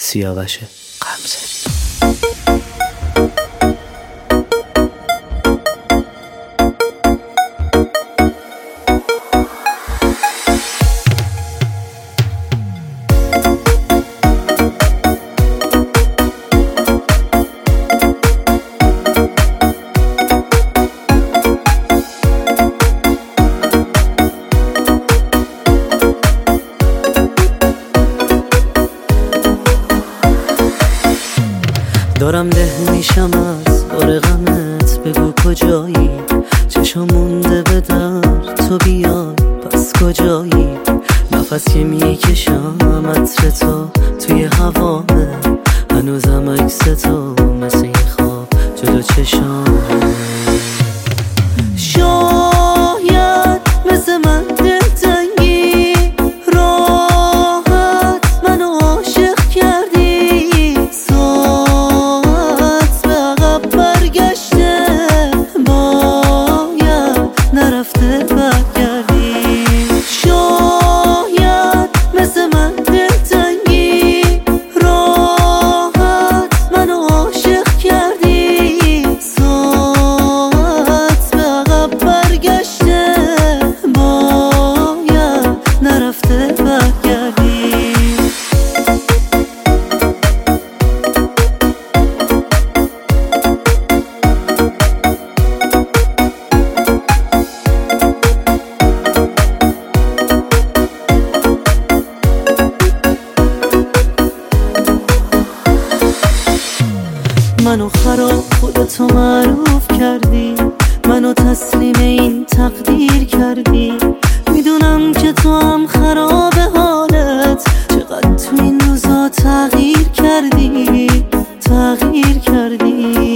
سیاوش غمزه. دارم له میشم از بار غمت، بگو کجایی؟ چشم مونده به در تو بیای، پس کجایی؟ نفس که میکشم عطر تو توی هوامه، هنوزم عکس تو مثل یه خواب جلو چشامه. شاید مثل من دلتنگی، راحت منو عاشق کردی، ساعت به عقب برگشته، باید نرفته برگردی. شاید مثل من دلتنگی، راحت منو عاشق کردی، ساعت به عقب برگشته، باید نرفته برگردی. منو خراب خودتو معروف کردی، منو تسلیم این تقدیر کردی، میدونم که تو هم خراب حالت، چقدر تو این روزا تغییر کردی، تغییر کردی.